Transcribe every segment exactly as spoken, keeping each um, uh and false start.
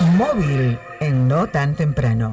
Móvil en No Tan Temprano.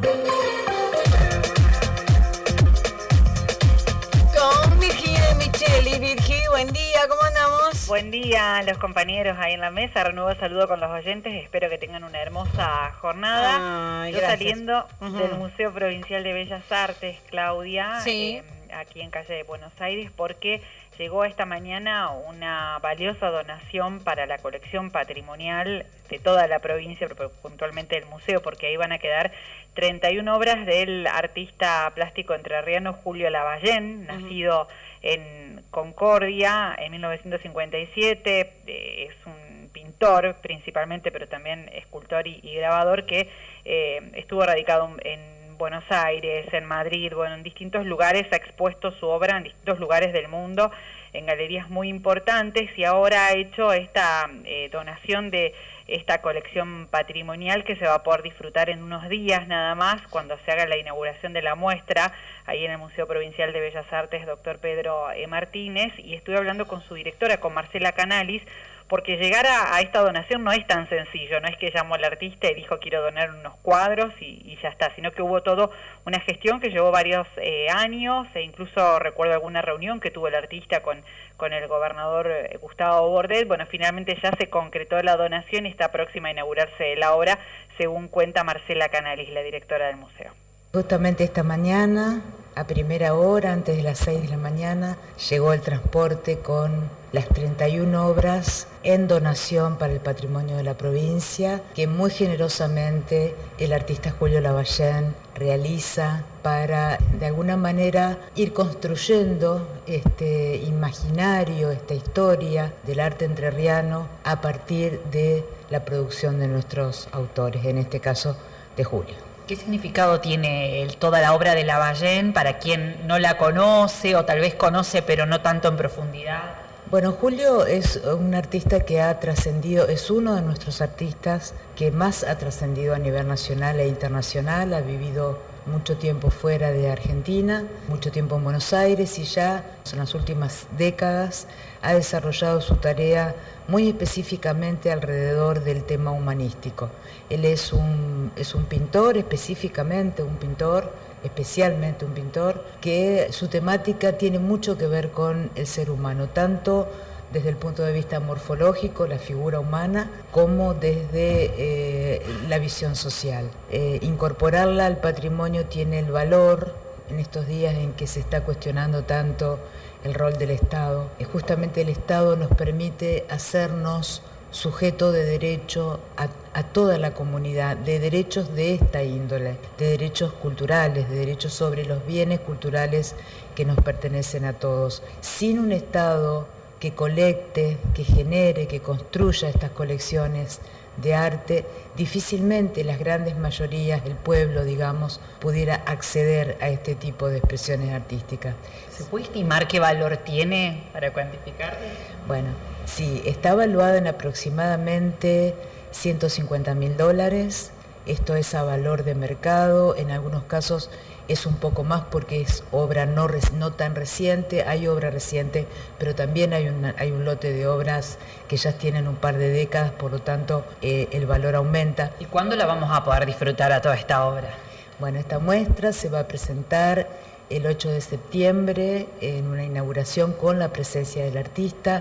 Con Virginia Micheli. Virgi, buen día, ¿cómo andamos? Buen día, los compañeros ahí en la mesa. Renuevo saludo con los oyentes. Espero que tengan una hermosa jornada. Ay, Yo gracias. saliendo Uh-huh. del Museo Provincial de Bellas Artes, Claudia, Sí. eh, aquí en calle de Buenos Aires, porque llegó esta mañana una valiosa donación para la colección patrimonial de toda la provincia, pero puntualmente del museo, porque ahí van a quedar treinta y una obras del artista plástico entrerriano Julio Lavallén, uh-huh. nacido en Concordia en mil novecientos cincuenta y siete, eh, es un pintor principalmente, pero también escultor y, y grabador que eh, estuvo radicado en Buenos Aires, en Madrid, bueno, en distintos lugares ha expuesto su obra en distintos lugares del mundo, en galerías muy importantes, y ahora ha hecho esta eh, donación de esta colección patrimonial que se va a poder disfrutar en unos días nada más, cuando se haga la inauguración de la muestra, ahí en el Museo Provincial de Bellas Artes, doctor Pedro E. Martínez, y estuve hablando con su directora, con Marcela Canalis, porque llegar a, a esta donación no es tan sencillo, no es que llamó al artista y dijo quiero donar unos cuadros y, y ya está, sino que hubo todo una gestión que llevó varios eh, años, e incluso recuerdo alguna reunión que tuvo el artista con, con el gobernador eh, Gustavo Bordet. Bueno, finalmente ya se concretó la donación y está próxima a inaugurarse la obra, según cuenta Marcela Canalis, la directora del museo. Justamente esta mañana, a primera hora, antes de las seis de la mañana, llegó el transporte con las treinta y una obras en donación para el patrimonio de la provincia, que muy generosamente el artista Julio Lavallén realiza para, de alguna manera, ir construyendo este imaginario, esta historia del arte entrerriano a partir de la producción de nuestros autores, en este caso de Julio. ¿Qué significado tiene el, toda la obra de Lavallén para quien no la conoce o tal vez conoce pero no tanto en profundidad? Bueno, Julio es un artista que ha trascendido, es uno de nuestros artistas que más ha trascendido a nivel nacional e internacional, ha vivido mucho tiempo fuera de Argentina, mucho tiempo en Buenos Aires, y ya en las últimas décadas ha desarrollado su tarea muy específicamente alrededor del tema humanístico. Él es un, es un pintor, específicamente un pintor, especialmente un pintor, que su temática tiene mucho que ver con el ser humano, tanto desde el punto de vista morfológico, la figura humana, como desde eh, la visión social. Eh, incorporarla al patrimonio tiene el valor, en estos días en que se está cuestionando tanto el rol del Estado. Eh, justamente el Estado nos permite hacernos sujeto de derecho a, a toda la comunidad, de derechos de esta índole, de derechos culturales, de derechos sobre los bienes culturales que nos pertenecen a todos. Sin un Estado que colecte, que genere, que construya estas colecciones de arte, difícilmente las grandes mayorías del pueblo, digamos, pudiera acceder a este tipo de expresiones artísticas. ¿Se puede estimar qué valor tiene para cuantificar? Bueno, sí, está evaluada en aproximadamente ciento cincuenta mil dólares. Esto es a valor de mercado, en algunos casos es un poco más porque es obra no, no tan reciente, hay obra reciente, pero también hay, una, hay un lote de obras que ya tienen un par de décadas, por lo tanto eh, el valor aumenta. ¿Y cuándo la vamos a poder disfrutar a toda esta obra? Bueno, esta muestra se va a presentar el ocho de septiembre en una inauguración con la presencia del artista.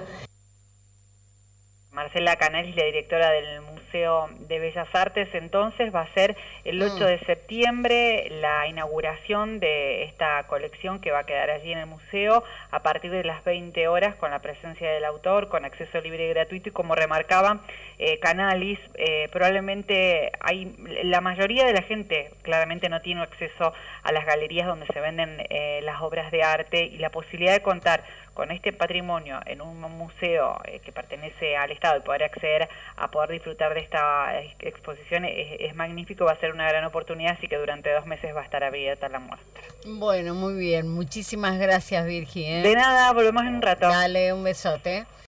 Marcela Canalis, la directora del Museo de Bellas Artes, entonces va a ser el ocho de septiembre la inauguración de esta colección que va a quedar allí en el museo a partir de las veinte horas, con la presencia del autor, con acceso libre y gratuito, y como remarcaba eh, Canalis, eh, probablemente hay la mayoría de la gente claramente no tiene acceso a las galerías donde se venden eh, las obras de arte, y la posibilidad de contar con este patrimonio en un museo eh, que pertenece al Estado y poder acceder a poder disfrutar de esta exposición es, es magnífico, va a ser una gran oportunidad, así que durante dos meses va a estar abierta la muestra. Bueno, muy bien, muchísimas gracias, Virgi, ¿eh? De nada, volvemos en un rato. Dale, un besote.